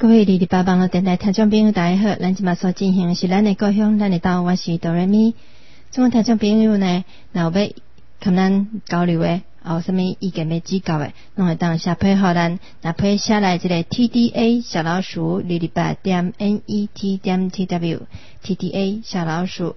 各位哩哩吧网络电台听众朋友大家好，咱即马所进行的是咱的故乡，咱的岛，我是哆来咪。种听众朋友呢，若有要跟咱交流的，有啥物意见要指教的，拢会当写批互咱，那批写来这个 TDA 小老鼠228.net.tw TDA 小老鼠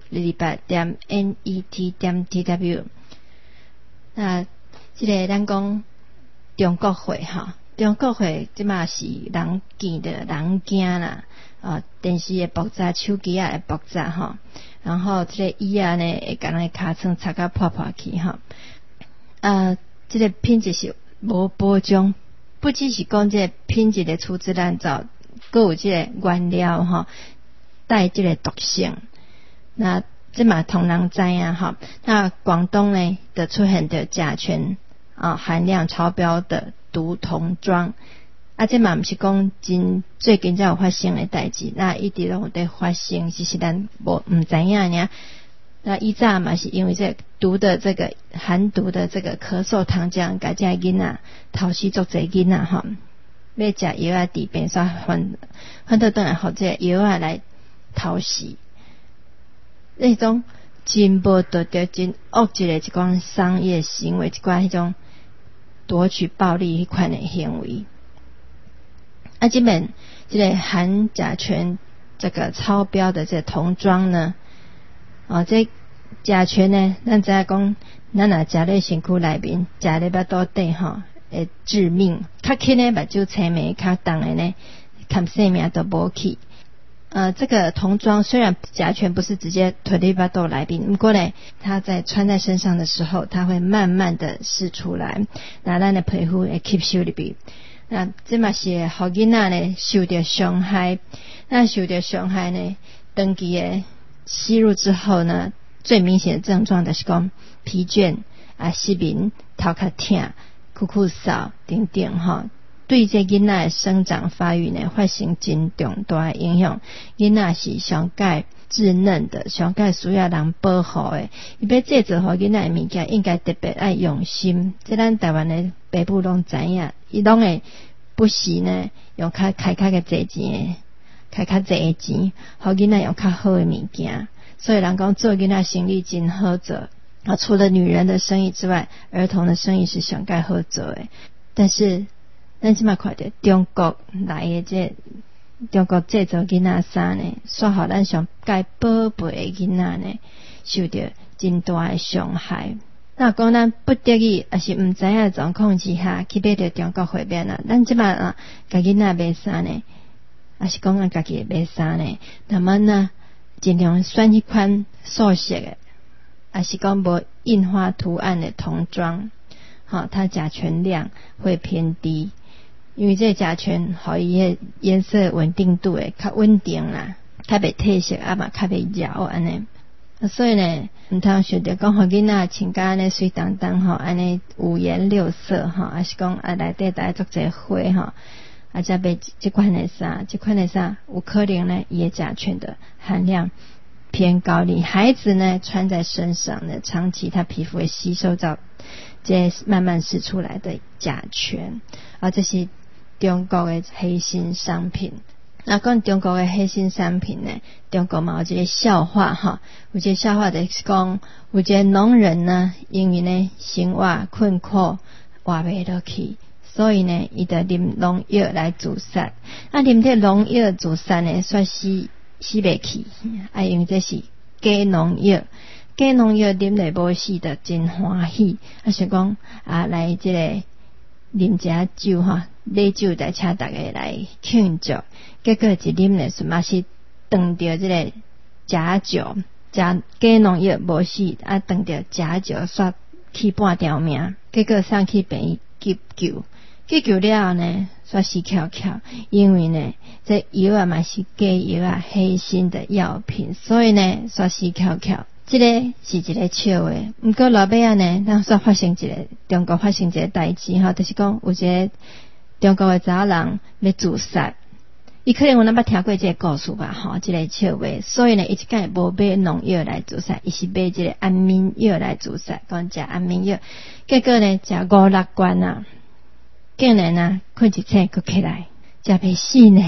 228.net.tw。那这个咱讲中国会哈。中国会即马是人见的人惊啦，电视会爆炸，手机也会爆炸吼，然后这个椅啊呢会甲咱尻川擦甲破破去吼，这个品质是无保障，不只是讲这个品质的粗制滥造，还有这个原料吼带这个毒性，那这嘛同人知啊吼，那广东呢就出现着甲醛含量超标的毒童装，这嘛不是讲最近才有发生的代志，那一直都有在发生，只是咱唔知影尔。那以前嘛是因为这毒的这个含毒的这个咳嗽糖浆，甲这囡仔头死足侪囡仔吼，要食药啊治病，煞反倒转来互这药啊来头死，那种真无道德、真恶质的一款商业行为，一款迄种夺取暴利迄款的行为。这边这个含甲醛这个超标的这童装呢，这甲醛呢，咱知影讲，咱若食咧身躯内面，食咧巴肚底吼，会致命。较轻的目睭青霉，较重的呢，看性命都无去。这个童装虽然甲醛不是直接吞入巴肚内面，不过呢，它在穿在身上的时候，它会慢慢的释出来，那咱的皮肤会吸收入去。那这嘛是互囡仔呢受到伤害。那受到伤害呢，长期的吸入之后呢，最明显的症状就是讲疲倦失眠、头壳痛、酷酷扫等等吼。对这囡仔的生长发育呢，发生真重大的影响。囡仔是上界稚嫩的，上界需要人保护的。伊要制作互囡仔的物件，应该特别爱用心。这咱台湾的爸母拢知影，伊拢会不时呢用开较个侪钱，开较侪的钱，互囡仔用较好的物件。所以人讲做囡仔生意真好做。除了女人的生意之外，儿童的生意是上界好做的。但是咱即马看到中国来的这中国制作囡仔衫呢，煞互咱上界宝贝的囡仔呢，受到真大的伤害。那讲咱不得已也是唔知影的状况之下，去买到中国货面啦。咱即马甲囡仔买衫呢，也是讲家己买衫呢，那么呢，尽量选一款素色的，也是讲无印花图案的童装，它甲醛量会偏低。因为这甲醛互伊的颜色稳定度会较稳定啦，较袂褪色嘛较袂绕安尼。所以呢，唔通想着讲互囡仔穿甲安尼水当当安尼五颜六色还是讲内底带足侪花才买这款的衫，这款的衫有可能呢伊的甲醛的含量偏高，你孩子呢穿在身上呢，长期他皮肤会吸收到这慢慢释出来的甲醛，这是中国的黑心商品。那讲中国的黑心商品呢，中国嘛有一个笑话有一个笑话就是讲，有一个农人呢，因为呢生活困苦活袂落去，所以呢伊就啉农药来自杀。啉这农药自杀呢，煞死袂去，因为这是假农药。假农药啉了无死的真欢喜，想讲来这个啉只酒买酒来请大家来庆祝，结果一啉呢，嘛是当着这个假酒，假农药无死，当着假酒煞去半条命，结果送去病院急救，急救了后呢，煞死翘翘，因为呢这药嘛是假药黑心的药品，所以呢煞死翘翘。这个是一个笑话，不过老尾呢，咱煞发生中国发生一个代志就是讲有一个中国的查某人要自杀，伊可能有咱捌听过这个故事吧这个笑话，所以呢，伊一概无买农药来自杀，伊是买这个安眠药来自杀，讲食安眠药，结果呢食5-6罐竟然困一醒，佫起来，食袂死呢，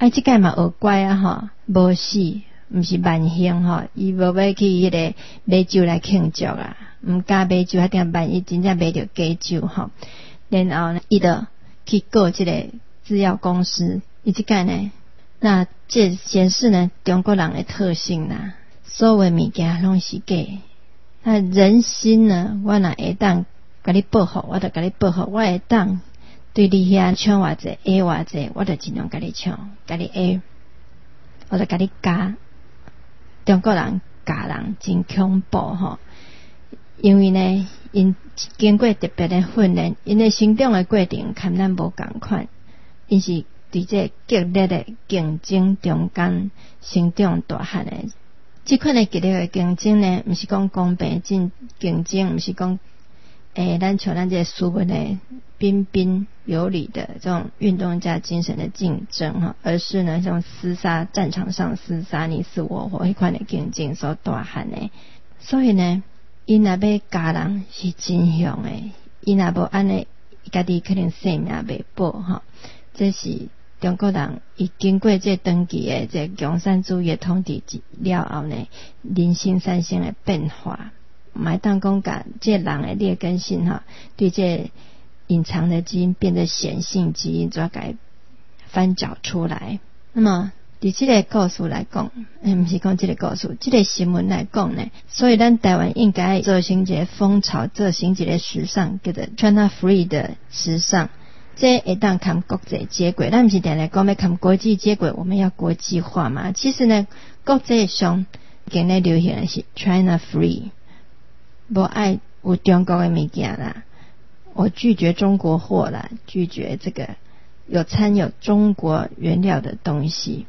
即届嘛学乖啊吼，无死，毋是万幸吼，伊无要去迄个买酒来庆祝啊，毋敢买酒，还定万一真正买着假酒吼。然后呢，伊就去告即个制药公司，伊即届呢，那这显示呢中国人的特性啦，所有的物件拢是假。那人心呢，我若会当甲你报复，我就甲你报复，我会当对你遐抢偌济，下偌济，我就尽量甲你抢，甲你下，我就甲你加。中国人加人真恐怖吼，因为呢，因经过特别的训练，因的成长的过程跟咱无共款，因是伫这激烈的竞争中间成长大汉的。这款的激烈的竞争呢，毋是讲公平竞争，毋是讲咱像咱这斯文的彬彬有礼的这种运动家精神的竞争哈，而是呢这种厮杀，战场上厮杀你死我活迄款的竞争所大汉的。所以呢，因若要加人是真凶的，因若无安尼，家己可能性命袂保哈。这是中国人伊经过这长期的这共产主义的统治了后呢，人心产生的变化。买当讲甲这人的劣根性哈，对这隐藏的基因变得显性基因，就要给翻找出来。那么伫这个故事来讲，不是讲这个故事，这个新闻来讲呢，所以咱台湾应该做成一个风潮，做成一个时尚，叫做 China Free 的时尚。这会当跟国际接轨，咱不是定来讲要跟国际接轨，我们要国际化嘛？其实呢，国际上今日流行的是 China Free， 无爱有中国的物件啦，我拒绝中国货啦，拒绝这个掺有中国原料的东西。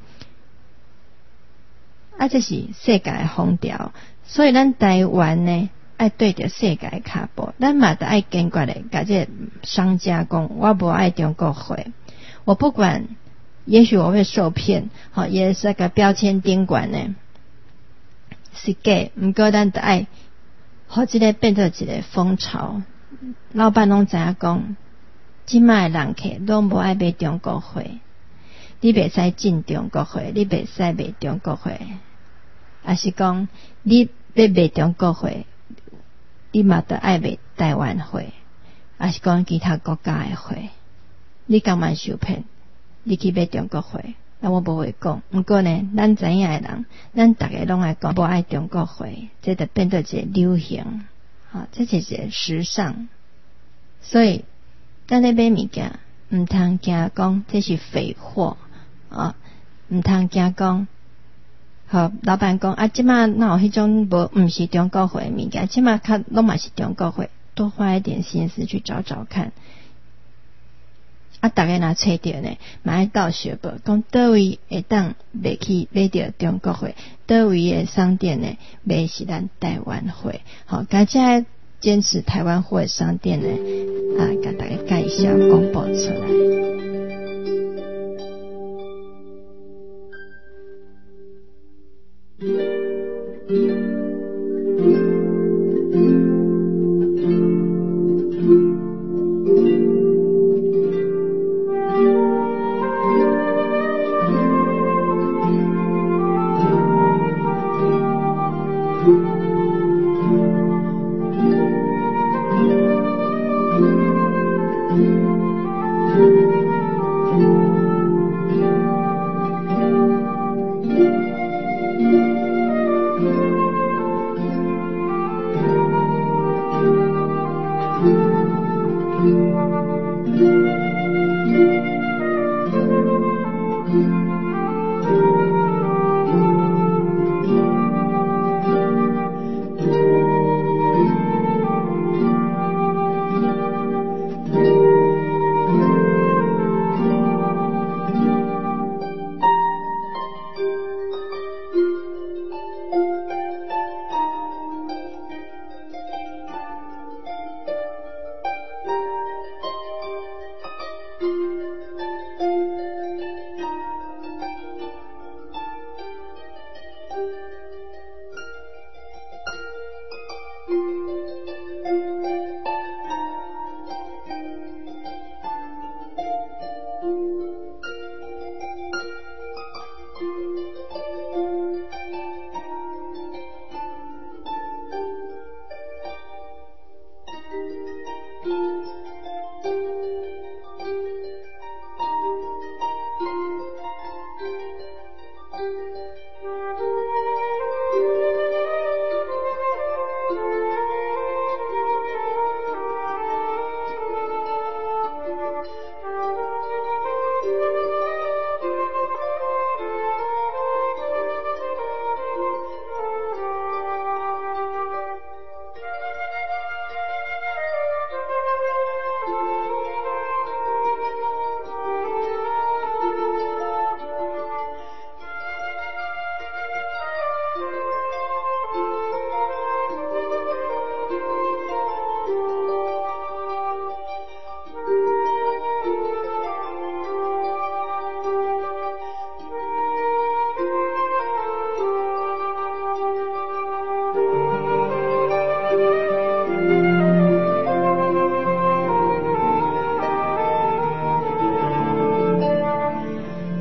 这是世界的风潮，所以咱台湾呢，爱对着世界脚步，咱嘛得爱坚决的甲这商家讲，我无爱中国货，我不管，也许我会受骗，好，也是个标签顶管呢，是假，不过咱得爱，好，这个变做一个风潮，老板拢知影讲，今卖人客拢无爱买中国货，你袂使进中国货，你袂使买中国货，还是讲你要买中国货，你嘛得爱买台湾货，还是讲其他国家的货，你干嘛受骗？你去买中国货，那我不会讲。不过呢，咱知影的人，咱大家拢爱讲，无爱中国货，这就变做一个流行，好，这就是一个时尚。所以，咱咧买物件，唔通惊讲这是废货啊，唔通惊讲。好，老板讲即马哪有迄种唔是中国货的物件，即马较拢嘛是中国货，多花一点心思去找找看。大家若找着呢，嘛爱倒小报，讲倒位会当买着中国货，倒位的商店呢买是咱台湾货。好，大家坚持台湾货的商店呢，甲大家介绍公布出来。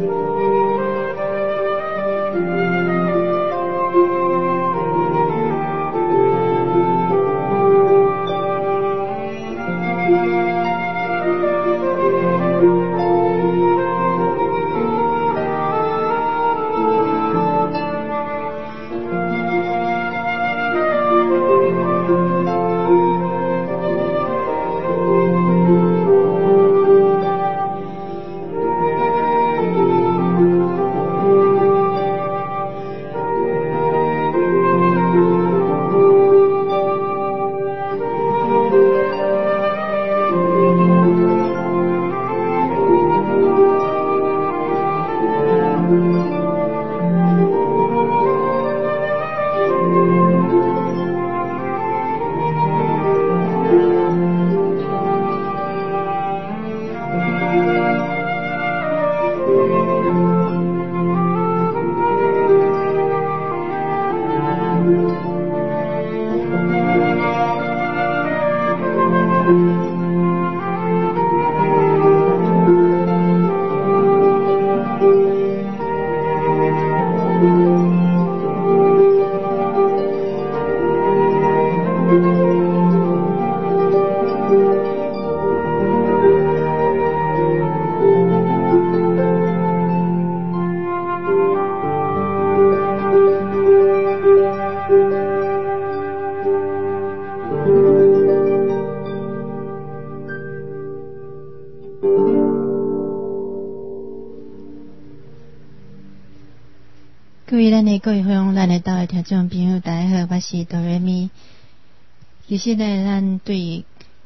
各位咱的各位乡咱的岛的听众朋友大家好，我是哆瑞咪。其实呢咱对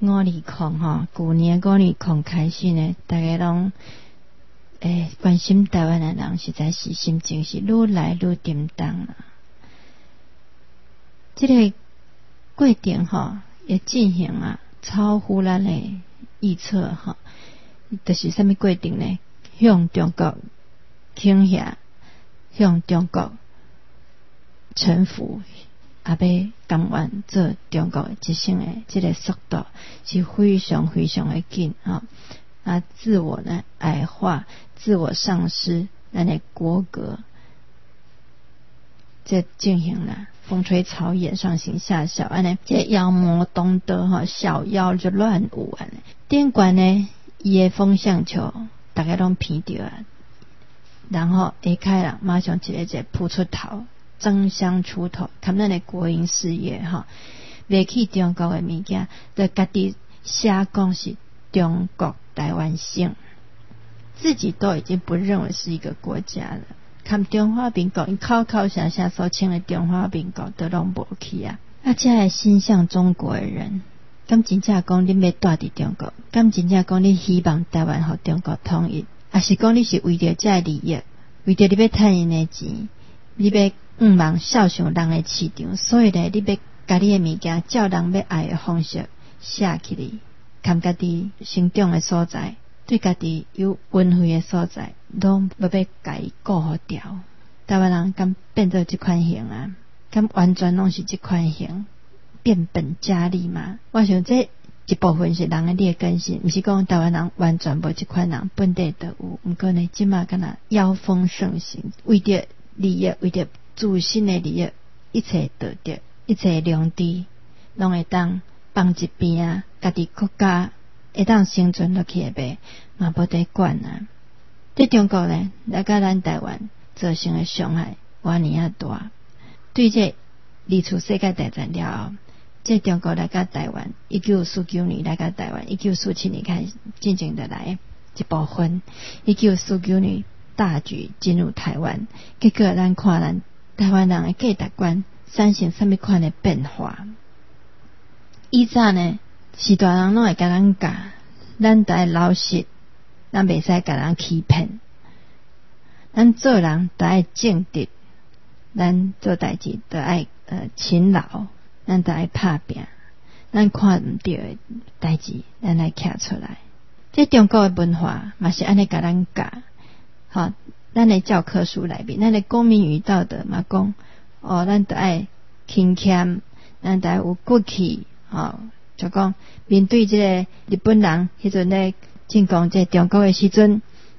520旧年520开始呢，大家拢关心台湾的人实在是心情是愈来愈沉重啦。这个过程也进行啊超乎咱的预测就是什么过程呢？向中国倾斜，向中国臣服，也要甘愿做中国一省的这个速度是非常非常的紧自我呢矮化，自我丧失咱的国格，这进行了风吹草野，上行下效安尼，这妖魔东德小妖就乱舞安尼。顶悬呢伊的风向球大家拢闻到啊，然后下开人马上一个扑出头，争相出头，看咱的国营事业卖去中国的物件，就家己写讲是中国台湾省，自己都已经不认为是一个国家了。看中华民国，因口口声声所称的中华民国都拢无去啊！这个心向中国的人，敢真正讲你要住伫中国？敢真正讲你希望台湾和中国统一？还是讲你是为着这利益，为着你要赚因的钱，你要望孝顺人的市场，所以呢，你要把你的物件照人要爱的方式写起来，看家己生长的所在，对家己有恩惠的所在，拢要甲伊顾好掉。台湾人敢变做这款型啊？敢完全拢是这款型？变本加厉嘛？我想这一部分是人的劣根性，不是讲台湾人完全无这款人，本地都有。不过呢，现在敢若妖风盛行，为着利益，为着自身的利益，一切道德，一切良知，拢会当放一边啊。家己国家会当生存落去的呗，嘛无得管啊。在中国呢，来甲咱台湾造成的伤害偌尼啊大。对这二次世界大战了后，这中国来甲台湾，1949年来甲台湾，1947年开始进行的来一部分，1949年大举进入台湾，结果咱看咱台湾人的价值观产生什么款的变化？以前呢，是大人拢会甲咱教，咱得老实，咱袂使甲人欺骗，咱做人得爱正直，咱做代志得爱勤劳。咱得爱拍拼，咱看唔到的代志，咱来徛出来。这中国的文化嘛是安尼甲咱教，咱的教科书内面，咱的公民与道德嘛讲，咱得爱勤俭，咱得爱有骨气，就讲面对这个日本人迄阵咧进攻这中国的时阵，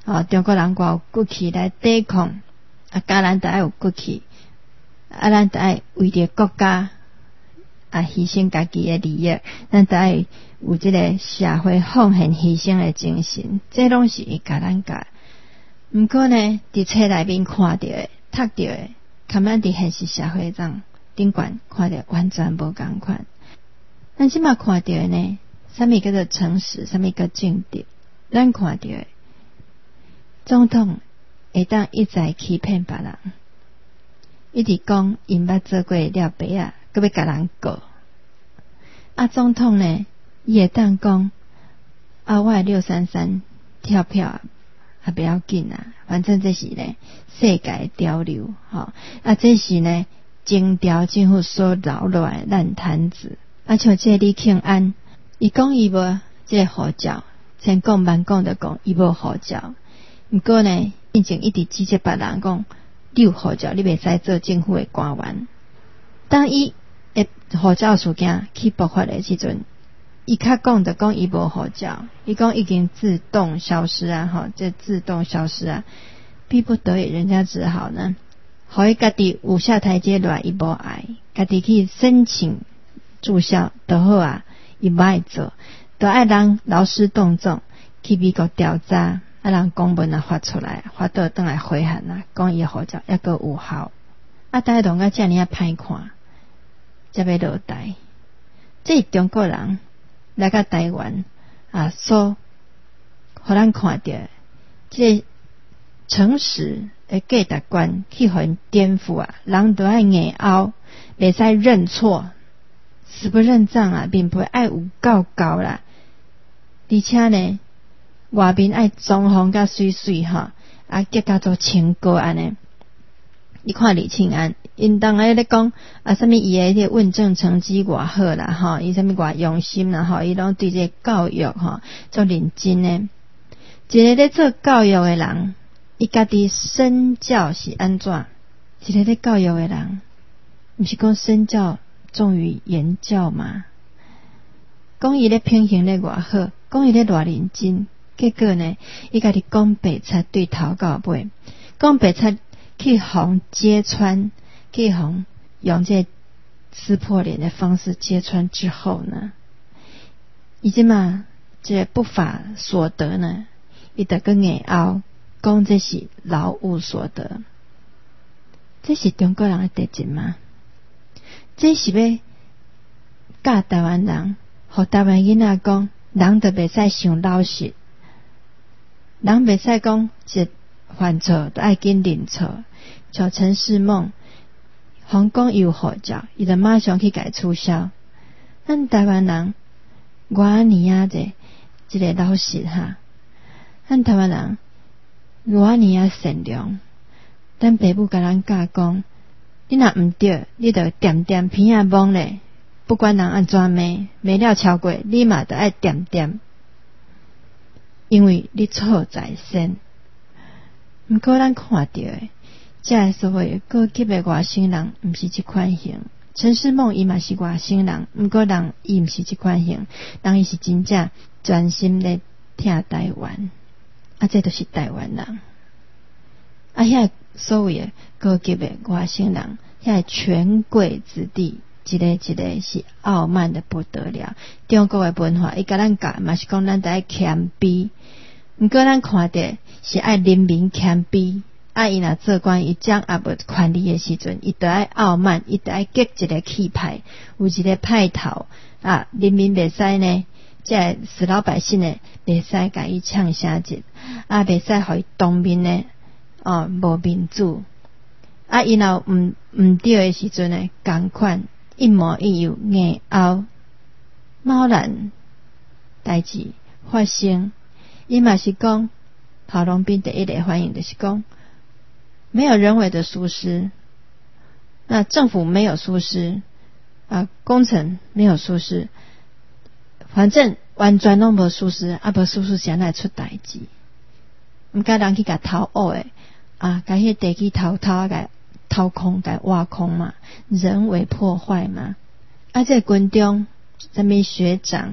中国人偌有骨气来抵抗，甲咱都爱有骨气，咱都爱为着国家牺牲家己的利益，咱都爱有这个社会奉献牺牲的精神，这拢是伊甲咱教。毋过呢，伫册内面看到的、读到的，甲咱伫现实社会上顶悬看到完全无共款。咱即马看到的呢，啥物叫做诚实，啥物叫正直？咱看到的总统会当一再欺骗别人，一直讲因捌做过了白啊，搁要甲人告。总统呢，伊会当讲我的633跳票不要紧反正这是呢世界潮流这是呢前朝政府所留落来烂摊子。像这李庆安，伊讲伊无这个护照，千讲万讲就讲伊无护照。不过呢，以前一直指责别人讲，你有护照，你袂使做政府的官员。当伊的护照事件去爆发的时阵，伊较讲就讲伊无护照，伊讲已经自动消失这自动消失逼不得已，人家只好呢，互伊家己有下台阶落来，伊无爱，家己去申请注销就好伊无爱做，就爱人劳师动众去美国调查，人公文发出来，发倒转来回函讲伊的护照还阁有效，大家拢甲遮尔歹看，才要落台。这中国人来到台湾所互咱看到这诚实的价值观去互因颠覆人都爱硬拗，袂使认错，死不认账面皮爱有够厚啦，而且呢外面爱装潢甲水水结甲做清高安尼。你看李庆安，因当下咧讲啥物伊的迄问政成绩偌好啦伊啥物偌用心啦伊拢对这个教育做认真的。一个咧做教育的人，伊家己身教是安怎？一个咧教育的人，毋是讲身教重于言教吗？讲伊咧品行咧偌好，讲伊咧偌认真，结果呢，伊家己讲白贼对头到尾，讲白贼去互揭穿，去互用这撕破脸的方式揭穿之后呢，伊即嘛这不法所得呢，伊就去硬拗，讲这是劳务所得。这是中国人的特质吗？这是要教台湾人，互台湾囡仔讲，人就袂使想老实，人袂使讲一犯错都爱紧认错。像陈世梦，皇讲伊有护照，伊就马上去改促销。咱台湾人偌尼这个老实咱台湾人偌尼善良，咱爸母甲咱教讲，你若毋对，你就点点鼻摸咧，不管人安怎骂了超过，你嘛就爱点点，因为你错在先。毋过咱看到的这所谓高级的外省人，毋是这款型。陈世梦伊嘛是外省人，毋过人伊毋是这款型，人伊是真正专心咧听台湾，这就是台湾人。遐所谓的高级的外省人，遐权贵子弟，一个是傲慢的不得了。中国的文化，伊甲咱教嘛是讲咱得爱谦卑，毋过咱看到是爱人民谦卑。伊若做官，伊掌握无权力的时阵，伊就爱傲慢，伊就爱激一个气派，有一个派头人民袂使呢，这死老百姓呢，袂使甲伊呛声节袂使互伊当面呢无民主伊若毋对的时阵呢，同款一模一样硬拗。贸然代志发生，伊嘛是讲郝龙斌第一个反应就是讲，没有人为的疏失，那政府没有疏失工程没有疏失，反正完全拢无疏失无疏失谁来出代志？毋该人去甲偷挖的甲迄地基偷甲掏空甲挖空嘛，人为破坏嘛。这军中什么学长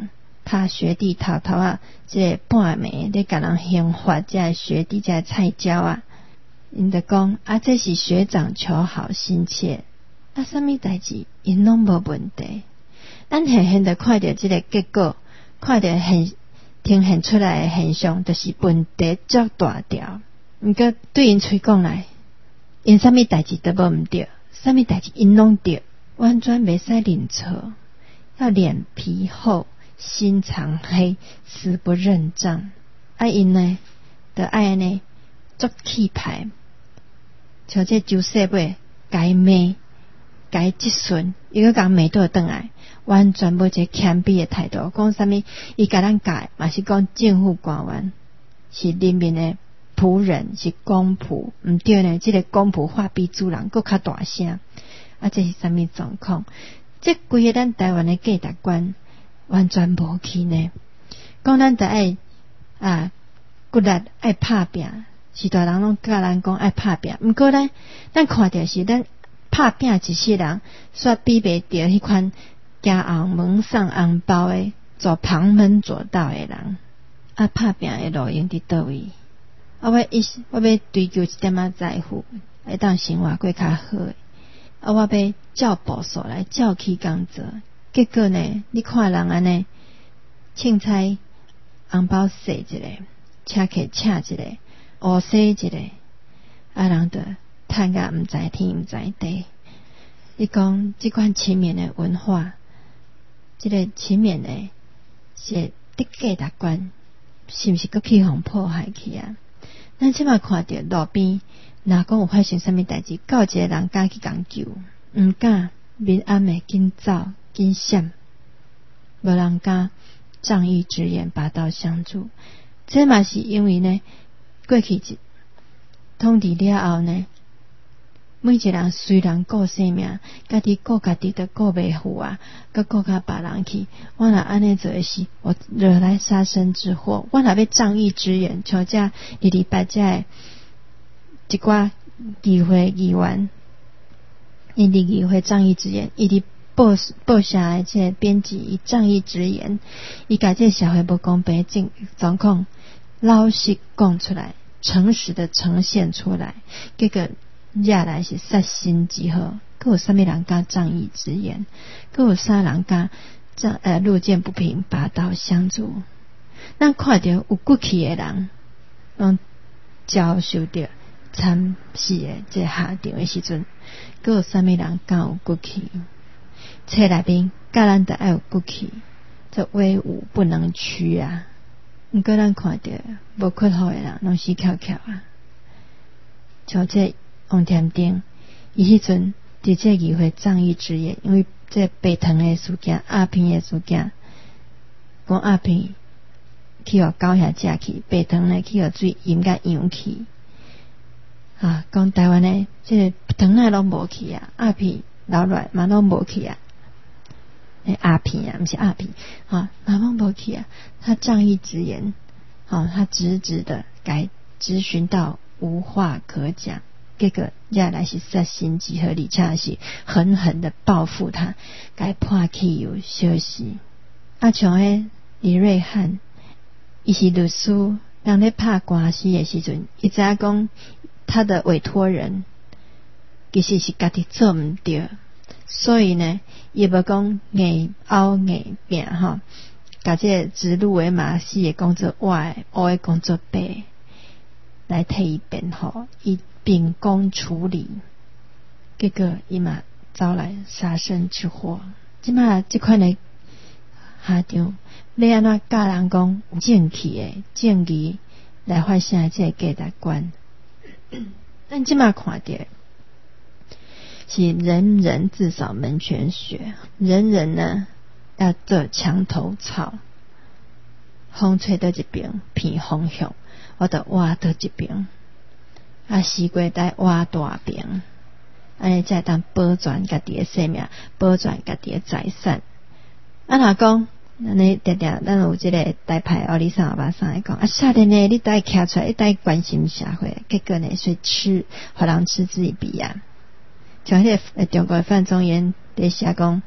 他学弟偷偷啊，这个半暝咧甲人刑罚这学弟这菜椒啊，因就讲啊，这是学长求好心切，啊，什么代志因拢无问题。咱现现就看到这个结果，看到呈现出来的现象，就是问题足大条。毋过对因吹讲来，因什么代志都无毋对，什么代志因拢对，完全袂使认错，要脸皮厚。心肠黑，死不认账。啊，因呢，就爱呢，足气派，像这周世尾该骂，该质询，伊个讲骂倒转来，完全无一个谦卑的态度。讲啥物？伊甲咱教，嘛是讲政府官员是人民的仆人，是公仆，毋对呢？这个公仆话比主人佫较大声。啊，这是啥物状况？这规个咱台湾的价值观。完全无去呢，讲咱得爱骨力爱拍拼，是大人拢教咱讲爱拍拼。毋过咱看到是咱拍拼一世人，煞比袂着迄款行后门送红包的，做旁门左道的人。啊，拍拼的路用伫倒位？我要追求一点仔财富，会当生活过较好的。我要照步数来，照起工做。结果呢，你看人安尼，凊彩红包塞一个，车客请一个，乌洗一个，啊人就趁甲毋知天毋知地。你讲即款亲民的文化，即个亲民的是价值观，是毋是佫去互破坏去啊？咱即马看到路边，若讲有发生啥物代志，够一个人敢去共救，毋敢明暗的紧走。紧闪，无人敢仗义直言，拔刀相助。这嘛是因为呢，过去统治了后呢，每一个人虽然顾生命，家己顾家己都顾袂赴啊，佮顾甲别人去。我若安尼做的是，我惹来杀身之祸。我若要仗义直言，像这礼拜这一寡议会议员，因伫议会仗义直言，伊伫报下来这编辑以仗义直言，伊把这社会不公平的状况老实讲出来，诚实的呈现出来，结果惹来是杀身之祸。佫有啥物人敢仗义直言？佫有啥人敢路见不平拔刀相助？咱看到有骨气的人，拢遭受到惨死的这下场的时阵，佫有啥物人敢有骨气？册内面教咱得爱有骨气，这威武不能屈啊！毋过咱看到无骨好的人，拢死翘翘啊！像这王添丁，伊迄阵伫这议会仗义直言，因为这白糖的事件、鸦片的事件，讲鸦片去互狗遐食去，白糖呢去互水饮甲氧去啊！讲台湾的这个糖仔拢无去啊，鸦片留落嘛拢无去啊！鸦片啊，不是鸦片啊，马龙无去啊，他仗义直言，他直直的该质询到无话可讲，结果惹来是杀身之祸，而且是狠狠的报复他，该破气有消息。啊，像迄李瑞汉，伊是律师，人咧拍官司的时阵，伊知影讲他的委托人其实是家己做毋对。所以呢，也无讲硬凹硬拼哈，甲这指鹿为马死的工作歪，黑的工作白，来替伊辩护，伊秉公处理，结果伊嘛招来杀身之祸。即马即款的下场，要安怎教人讲有正气的正义来发生这个价值观？咱即马看到。是人人自扫门前雪，人人呢要做墙头草，风吹到一边偏风向，我就挖到一边，啊西瓜带挖大边，安尼才当保全家己的生命，保全家己的财产。啊若讲安尼常常咱有这个台派奥利桑阿爸上来讲，啊少年呢你带徛出来，你带关心社会，结果呢所以互人嗤之以鼻啊。像迄个中国的范仲淹在写讲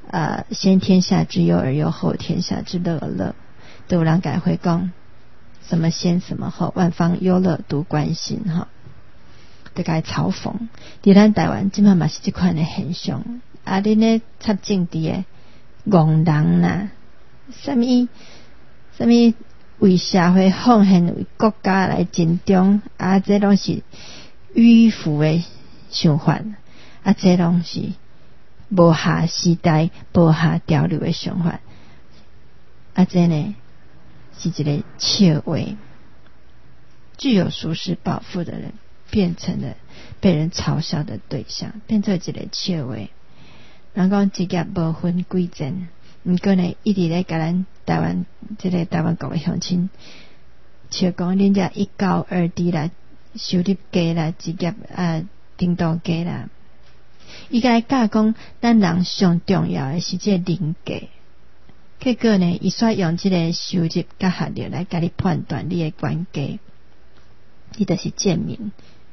先天下之忧而忧，后天下之乐而乐，都有人改回讲什么先什么后，万方忧乐独关心哈，就该嘲讽。伫咱台湾即马嘛是这款的现象，恁咧插政治的戆人啦，什么为社会奉献、为国家来尽忠，这拢是迂腐的想法，这拢是无下时代、无下潮流的想法，这呢是一个笑话。具有属实抱负的人，变成了被人嘲笑的对象，变成一个笑话。人讲职业无分贵贱，毋过呢，一直咧甲咱台湾台湾国的乡亲笑讲，恁遮一高二低啦，收入低啦，职业程度低啦。伊甲教讲，咱人上重要的是这人格。结果呢，伊煞用这个收入甲学历来甲你判断你的关系，伊就是贱民。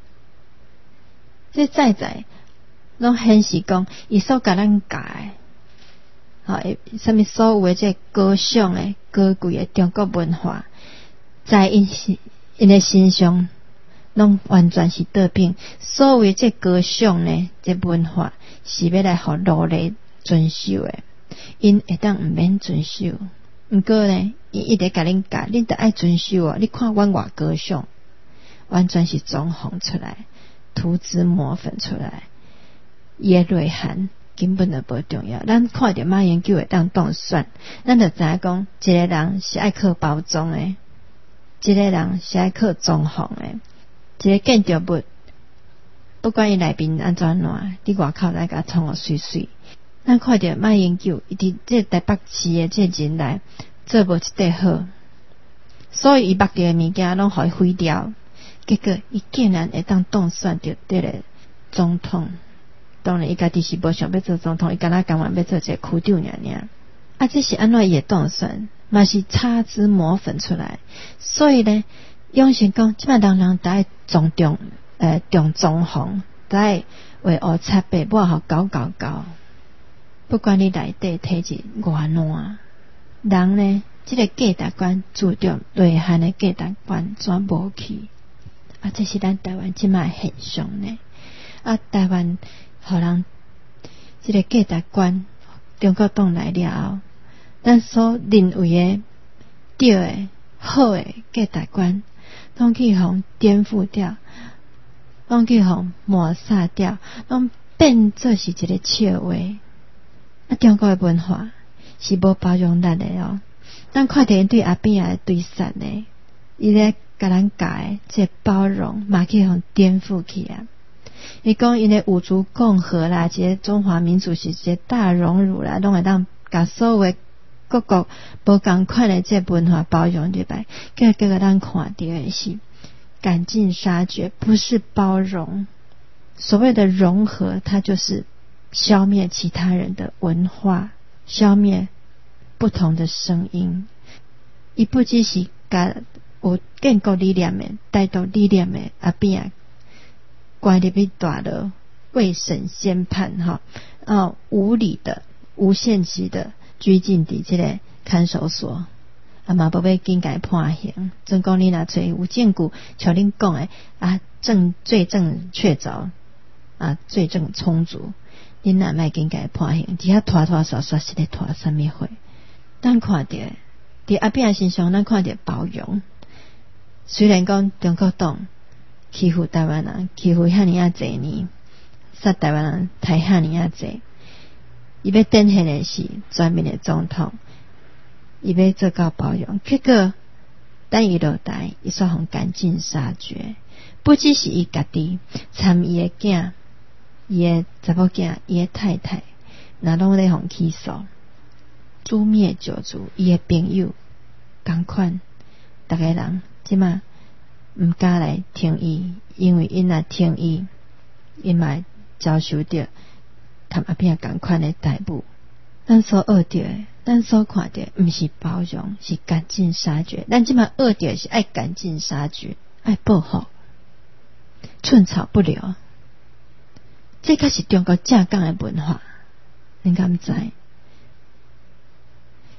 这在拢显示讲，伊所甲咱教的，什么所有的这高尚的、高贵的中国文化，在因的身上，拢完全是倒饼。所有的这高尚的这文化，是要来互奴隶遵守的。因会当毋免遵守，毋过呢，伊一直甲恁教，恁得爱遵守哦。你看阮偌高尚，完全是装潢出来、涂脂抹粉出来，伊的内涵根本就无重要。咱看到马英九会当当选，咱就知影讲，一个人是爱靠包装的，一个人是爱靠装潢的，一个建筑物，不管伊内面安怎烂，你外口来甲创个水水。咱看到马英九伊伫这台北市的这人来做无一块好，所以伊捌到的物件拢互伊毁掉，结果伊竟然会当当选到这个总统。当然伊家己是无想要做总统，伊敢若甘愿要做一个区长尔。这是安怎伊会当选，嘛是擦脂抹粉出来。所以呢，永信讲即摆人都爱重装潢，都爱为乌擦白抹互搞。不管你内底体质偌烂，人呢，这个价值观注重内涵的价值观怎无去？这是咱台湾即卖现象呢。台湾互人这个价值观，中国党来了后，咱所认为的对的、好的价值观，拢去互颠覆掉，拢去互抹杀掉，拢变做是一个笑话。中国的文化是无包容力的哦。咱看到因对阿扁的对杀呢，伊咧甲咱教的这包容，嘛去互颠覆去啊。伊讲因的五族共和啦，一个中华民族是一个大熔炉啦，拢会当甲所有的各国无共款的这文化包容入来。结果咱看到的是赶尽杀绝，不是包容。所谓的融合，它就是消灭其他人的文化，消灭不同的声音。伊不只是甲有建国理念的、带动理念的阿扁关入去大牢，未审先判无理的、无限期的拘禁伫这个看守所，嘛无要紧改判刑。总讲你若找有证据，像恁讲的罪证确凿罪证充足，恁若莫紧改判刑，伫遐拖刷是咧拖啥物货？咱看到伫阿扁身上，咱看到包容。虽然讲中国党欺负台湾人，欺负遐尼侪年，杀台湾人太遐尼侪，伊要展现的是全面的总统，伊要做到包容。结果等伊落台，伊煞互赶尽杀绝。不只是伊家己，参伊的囝、伊的查某囝、伊的太太，那拢咧互起诉，诛灭九族。伊的朋友同款，逐个人即马毋敢来听伊，因为因若听伊，因嘛遭受到同阿扁同款的待遇。咱所学到的，咱所看到，毋是包容，是赶尽杀绝。咱即马学到是爱赶尽杀绝，爱报复，寸草不留。这才是中国正港的文化，你敢不知？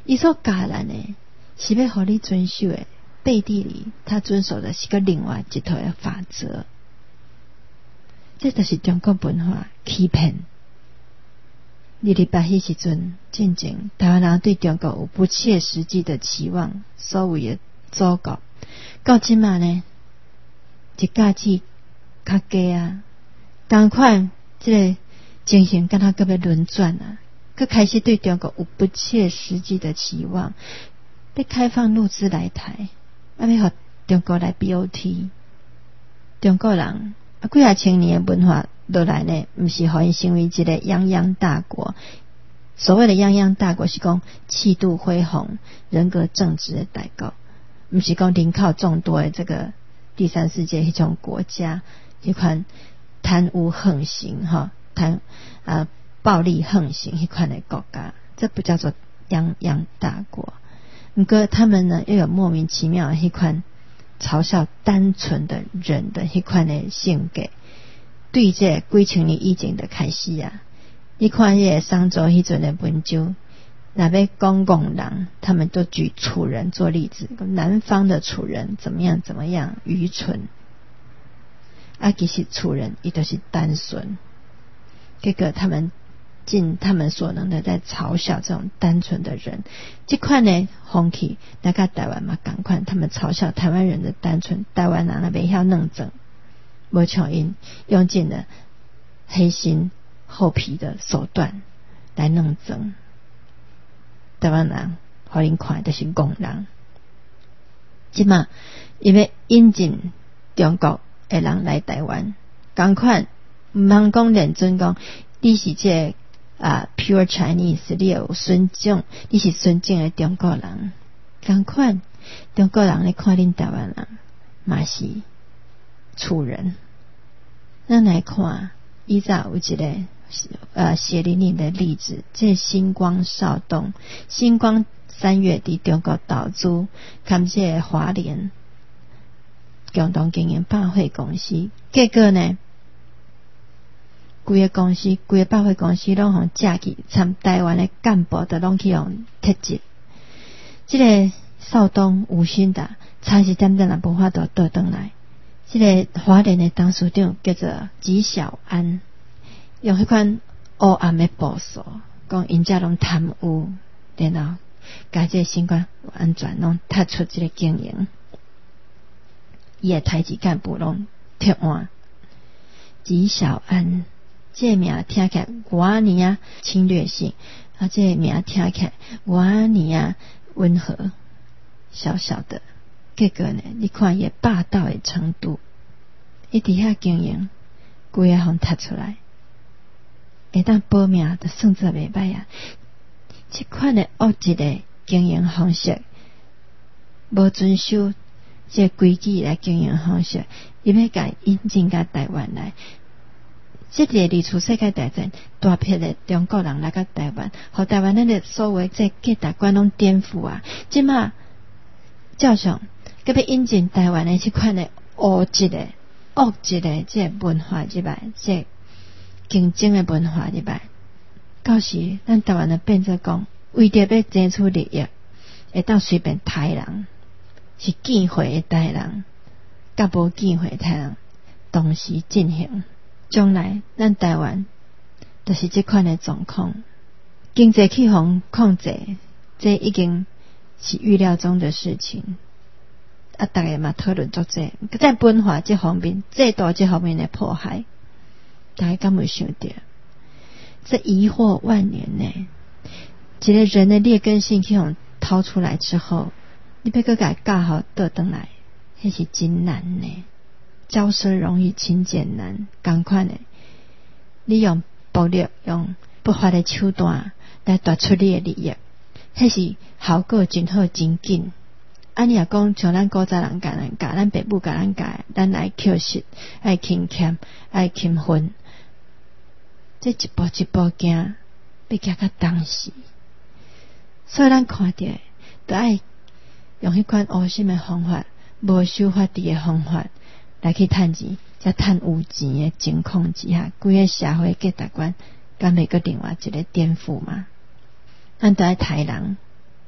伊所教咱的是要互你遵守的，背地里他遵守的是个另外一套的法则。这就是中国文化欺骗。228迄时阵，真正台湾人对中国有不切实际的期望，所谓的祖国，到即嘛呢，一假期较低啊，同款这个情形敢若搁要轮转啊，搁开始对中国有不切实际的期望，要开放陆资来台，要互中国来 BOT， 中国人几啊千年的文化落来呢，不是互因成为一个泱泱大国。所谓的泱泱大国是讲气度恢宏、人格正直的大国，不是讲人口众多的这个第三世界迄种国家，迄款贪污横行暴力横行迄款的国家，这不叫做泱泱大国。不过他们呢，又有莫名其妙的迄款嘲笑单纯的人的迄款的性格。对这几千年以前的开始啊，你看迄个商周迄阵的文章，若要讲戆人，他们都举楚人做例子，南方的楚人怎么样怎么样愚蠢，其实楚人伊就是单纯，结果他们尽他们所能的在嘲笑这种单纯的人。这款呢风气大概台湾嘛同款，他们嘲笑台湾人的单纯，台湾人袂晓认真，无像因用尽了黑心厚皮的手段来弄真。台湾人互恁看就是戆人，即嘛因为引进中国的人来台湾，同款唔通讲认真讲你是这pure Chinese， 你有纯种，你是纯正的中国人，同款中国人来看恁台湾人嘛是楚人。咱来看以早有一个血淋淋的例子，这星光少东，星光3月伫中国投资，含这华联共同经营百货公司，结果呢，规个公司、规个百货公司拢互借去，参台湾的干部都拢去用撤职。这个少东无心的，差一点点也无法度倒转来。这个华联的董事长叫做纪晓安，用迄款黑暗的部署，讲因家拢贪污，然后把这星光完全拢踢出这个经营，伊的台籍干部拢撤换。纪晓安这个名听起来偌尼啊侵略性，这个名听起来偌尼啊温和，小小的。结果呢，你看伊霸道的程度，伊伫遐经营，规个互踢出来，会当保命就算做袂歹啊！这款的恶质的经营方式，无遵守这规矩来经营方式，伊要甲引进到台湾来。这个2次世界大战，大批的中国人来到台湾，互台湾人的所谓这价值观拢颠覆啊！即马照常佮要引进台湾的这款的恶质的这文化入来，这竞争的文化入来，到时咱台湾人变做讲，为着要争取利益，会当随便杀人，是见血的杀人，甲无见血的杀人同时进行。将来咱台湾就是这款的状况，经济气氛控制，这已经是预料中的事情。大家嘛讨论足济，在文化这方面、制度这方面的迫害，大家敢有想到？这疑惑万年呢？一个人的劣根性去掏出来之后，你要佮教好倒转来，那是真难呢。骄奢容易勤俭难，同款的，你用暴力、用不法的手段来夺出你的利益，那是效果真好真紧。你也讲像咱古早人教咱教，咱爸母教咱教，咱爱扣实，爱勤俭，爱勤奋，这一步一步行，要行到当时。所以咱看到，就爱用迄款恶心的方法、无守法治的方法来去趁钱，才趁有钱的情况之下，规个社会价值观，敢袂个另外一个颠覆嘛？咱都爱杀人，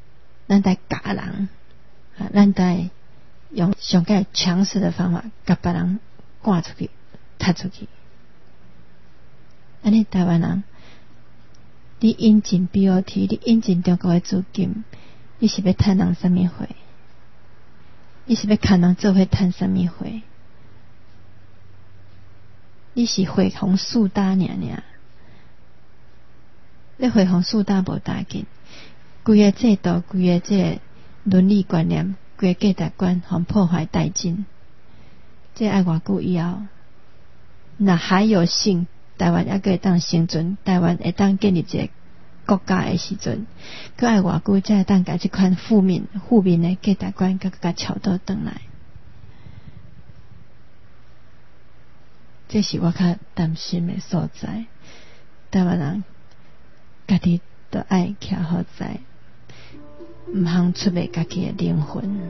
咱在教人咱在用上个强势的方法甲别人赶出去踢出去。安尼台湾人你引进 BOT 你引进中国的资金，你是要趁人什么货？你是要看人做伙趁什么货？你是回红树大尔，你回红树大无大紧，规个制度规个这个伦理观念规个价值观互破坏殆尽，这爱偌久以后，那还有幸台湾还会当生存，台湾会当建立一个国家的时阵，佮爱偌久才会当甲这款负面的价值观甲撬倒转来。这是我较担心的所在。台湾人家己都爱徛好在，毋通出卖家己的灵魂。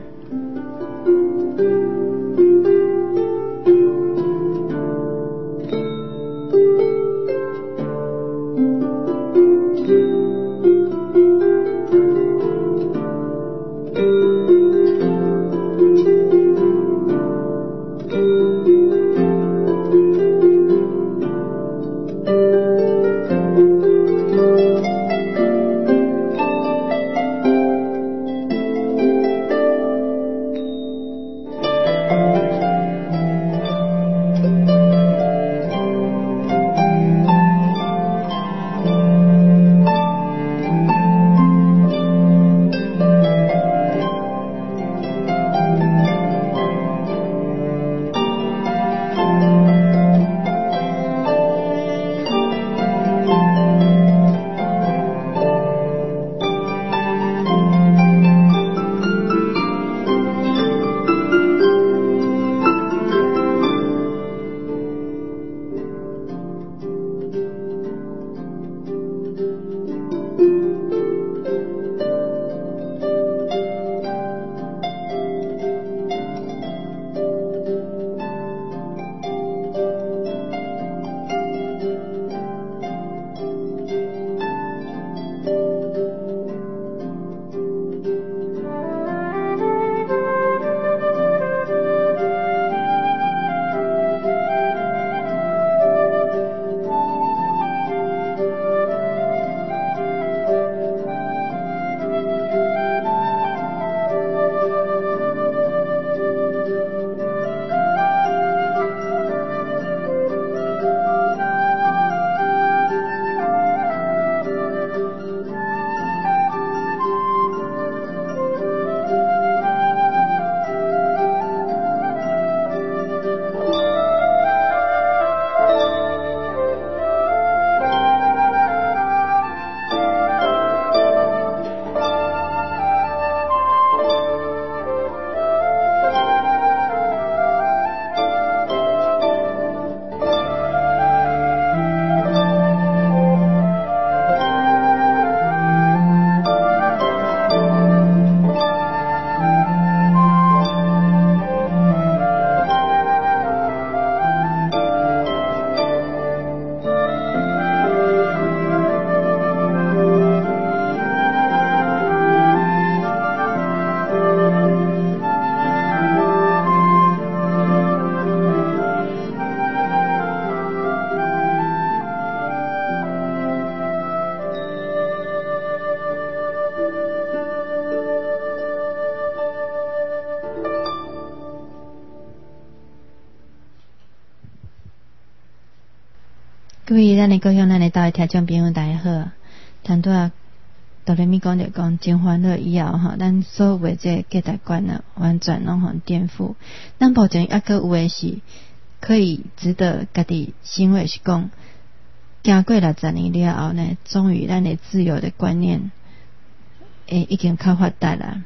各位咱的高雄咱的岛的听众朋友大家好，谈到哆来咪讲着讲真欢乐以后吼，咱所有的这价值观呢完全拢互颠覆。咱目前还佫有的是可以值得家己欣慰，是讲经过60年了后呢，终于咱的自由的观念已经较发达啦，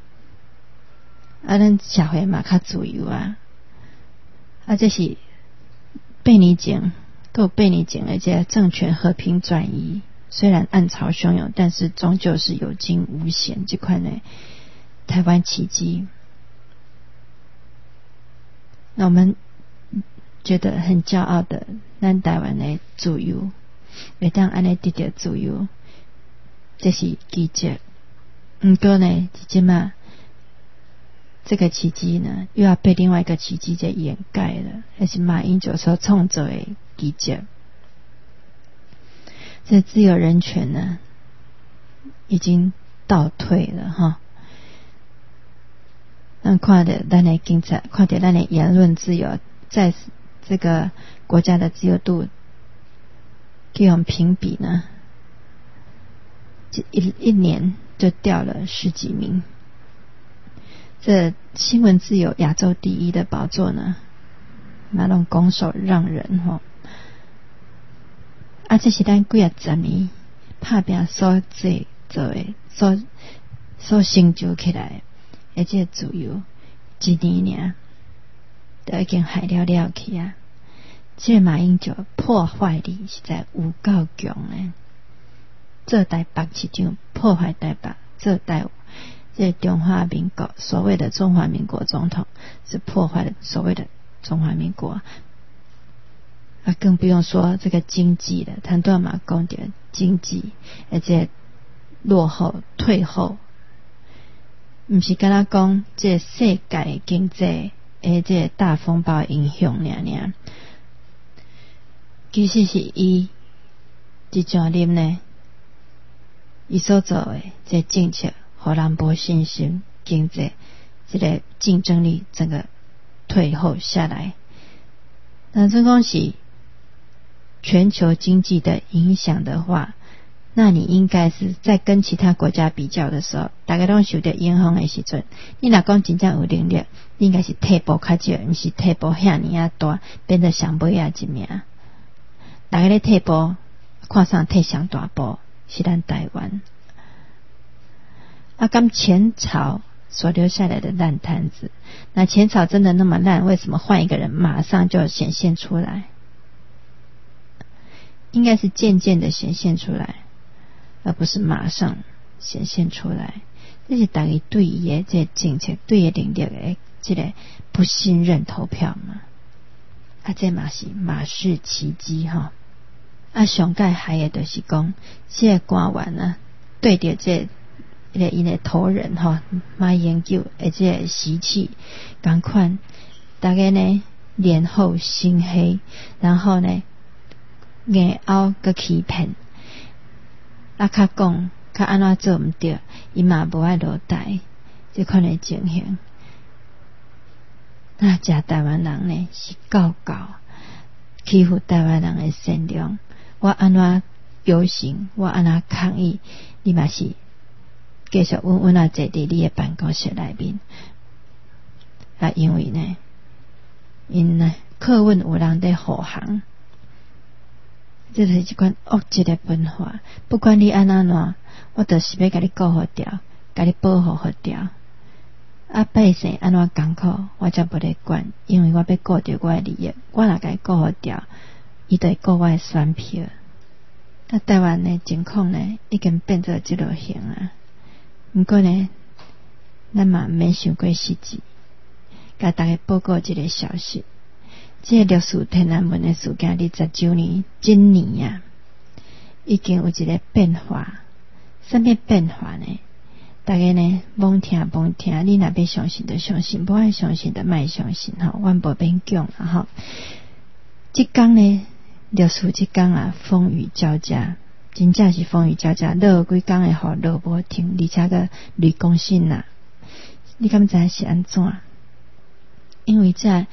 咱社会嘛较自由啊，这是8年前都有8年前的这政权和平转移，虽然暗潮汹涌，但是终究是有惊无险这款的台湾奇迹。那我们觉得很骄傲的，咱台湾的自由，会当安尼得到自由，这是奇迹。 不过呢，现在这个奇迹呢，又要被另外一个奇迹给掩盖了，那是马英九所创造的奇迹。这自由人权呢，已经倒退了哈。咱看到咱的警察，看到咱的言论自由，在这个国家的自由度，给我们评比呢，一年就掉了10几名。这新闻自由亚洲第一的宝座呢，那种拱手让人哈。这是咱几10年打拼所做的所成就起来的，而且自由一年尔都已经害了去啊！这个马英九破坏力实在有够强的，做台北市长破坏台北，做这中华民国所谓的中华民国总统是破坏了所谓的中华民国。更不用说这个经济了，很多嘛讲到经济，而且落后退后，不是跟他讲这世界经济这大风暴影响尔，其实是伊这种人呢，伊所做的这政策，让人无信心，经济这个竞争力整个退后下来。那这讲是全球经济的影响的话，那你应该是在跟其他国家比较的时候，大家都受到影响的时阵，你若讲真正有能力，你应该是退步较少，不是退步遐尼啊大，变得上尾啊一名。大家咧退步，看上退上大步是咱台湾。刚前朝所留下来的烂摊子，那前朝真的那么烂，为什么换一个人马上就显现出来？应该是渐渐的显现出来，而不是马上显现出来。这是大家对伊的这政策、对伊能力的这个不信任投票嘛？这嘛是马氏奇迹哈！上界害的就是讲，这个官员呢，对着这因的头人哈，马英九而且习气赶快，大家呢脸厚心黑，然后呢硬凹个欺骗，较讲较安怎做唔对，伊嘛无爱落台，这款的情形。这台湾人呢是够欺负台湾人的善良。我安怎游行，我安怎抗议，你嘛是继续稳稳坐伫你的办公室内面。因为呢，因呢客运有人在护航。这是一款恶质的文化，不管你安怎，我就是要甲你顾好掉，甲你保护好掉。百姓安怎艰苦，我才不咧管，因为我要顾着我的利益，我若甲伊顾好掉，伊就会顾我的选票。台湾的情况呢，已经变做这落型啊。不过呢，咱嘛免伤过实际，甲大家报告这个消息。这个绿树天然门的事件，20周年，今年啊，已经有一个变化。什么变化呢？大家呢，罔听，你若要相信就相信，不爱相信就莫相信哈。阮无免讲啦哈。这天呢，绿树这天啊，风雨交加，真正是风雨交加，落几天的雨落无停，而且个雷公信啦。你敢知是安怎？因为在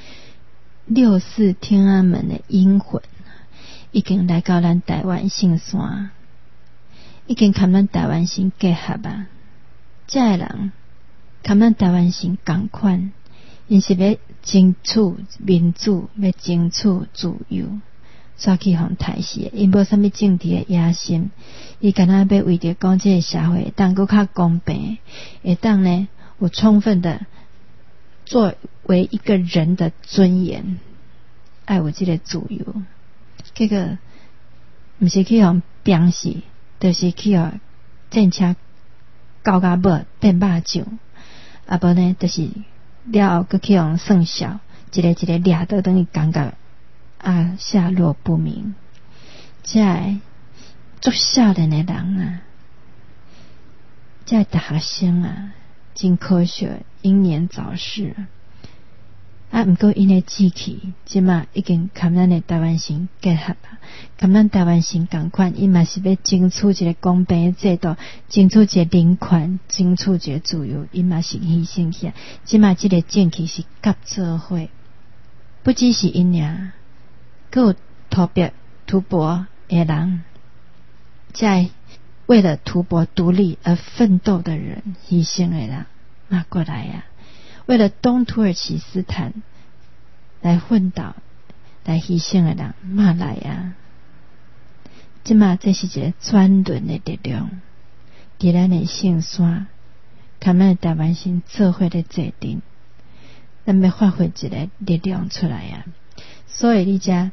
64天安门的阴魂已经来到咱台湾圣山，已经跟咱台湾省结合啊！这个人跟咱台湾省同款，因是要争取民主，要争取自由，煞去互杀死的。因无啥物政治的野心，伊敢若要为着讲这个社会会当搁较公平，会当呢有充分的作为一个人的尊严，爱有这个自由。这个不是去互鞭死，就是去互战车交甲尾变肉酱，无呢就是了后去互算小，一个掠倒等于感觉下落不明。这足少年的人啊， 这大学生啊，真可惜，英年早逝啊！不过因的志气，即马已经跟咱的台湾省结合啊，跟咱台湾省同款，伊嘛是要争取一个公平的制度，争取一个人权，争取一个自由，伊嘛是牺牲起来。即马这个正气是合作伙，不只是因俩，还有吐蕃的人，在为了吐蕃独立而奋斗的人，牺牲的人嘛过来呀。为了东土耳其斯坦来奋斗、来牺牲的人，嘛来啊！即嘛这是一个转轮的力量，伫咱的圣山，咱们台湾省做伙的制定，咱要发挥一个力量出来啊！所以你遮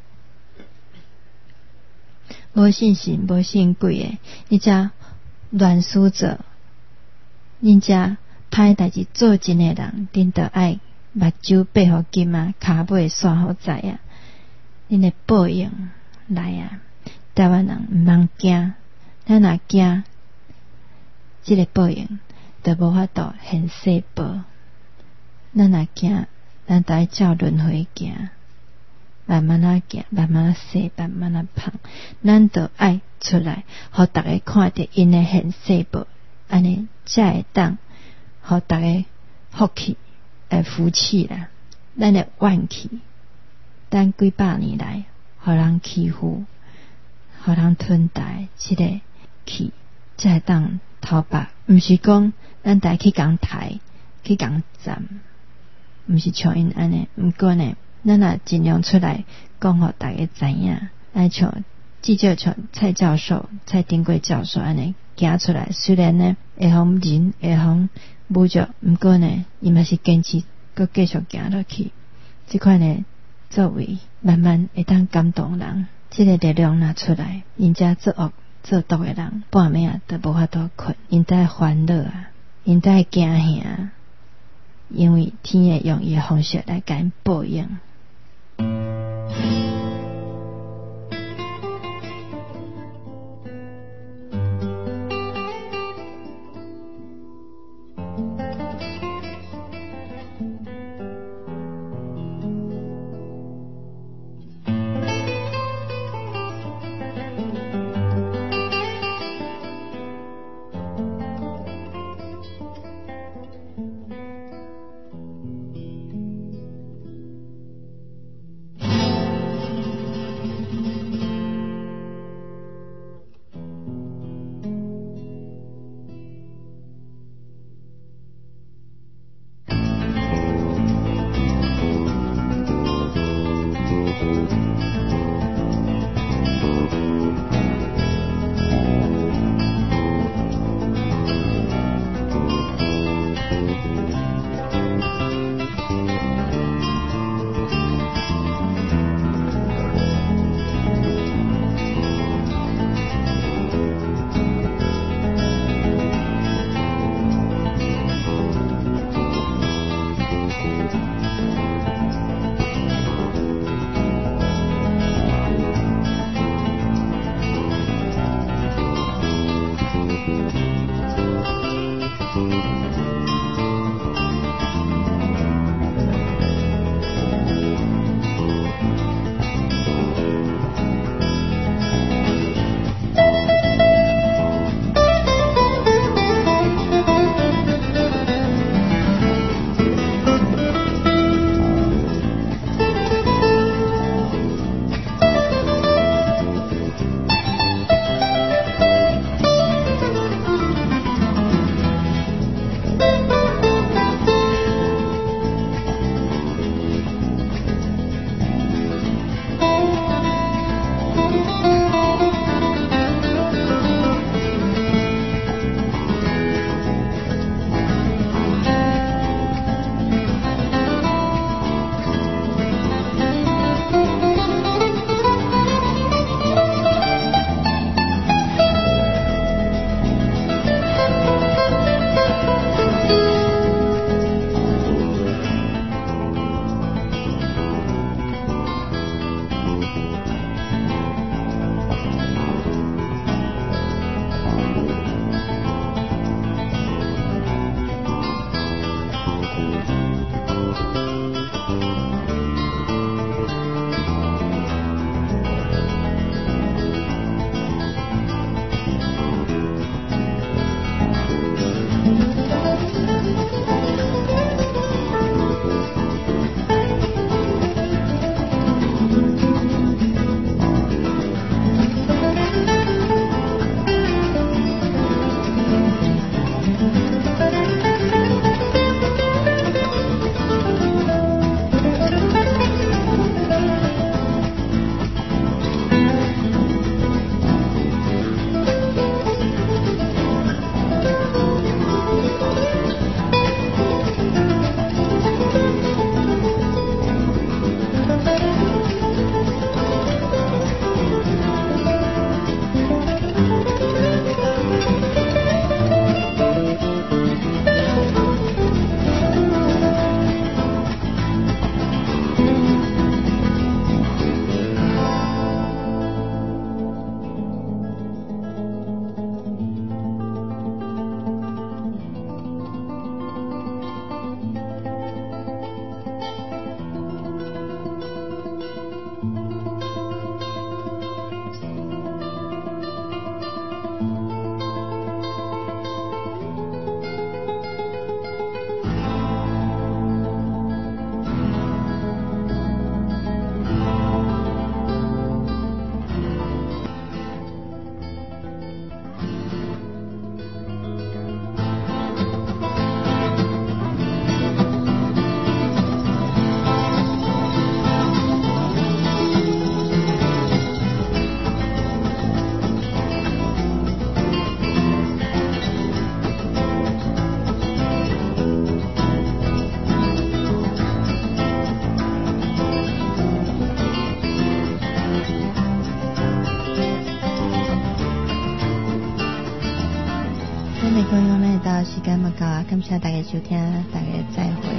无信心、无信鬼的，你遮乱输者，你遮歹代志做真诶人，恁着爱目睭闭互金啊，骹尾刷互在啊，恁诶报应来啊！台湾人毋通惊，咱若惊，即个报应着无法度现世报。咱若惊，咱着爱照轮回行，慢慢啊行，慢慢啊洗，慢慢啊芳。咱着爱出来，互逐个看着因诶现世报，安尼才会当。互大家福气福气啦，咱的怨气，咱几百年来，互人欺负，互人吞台，这个气才会当讨白。毋是讲咱大家去共抬，去共站，毋是像因安尼。毋过呢，咱若尽量出来讲，互大家知影，爱像至少像蔡教授、蔡丁贵教授安尼行出来。虽然呢，会互人会互侮辱，毋过呢，伊嘛是坚持，搁继续行落去。即款呢，作为慢慢会当感动人，即个力量拿出来，因遮作恶做毒的人，半暝啊都无法度困，因在烦恼啊，因在惊吓，因为天会用伊的方式来甲因报应。 间嘛到啊，感谢大家收听，大家再会。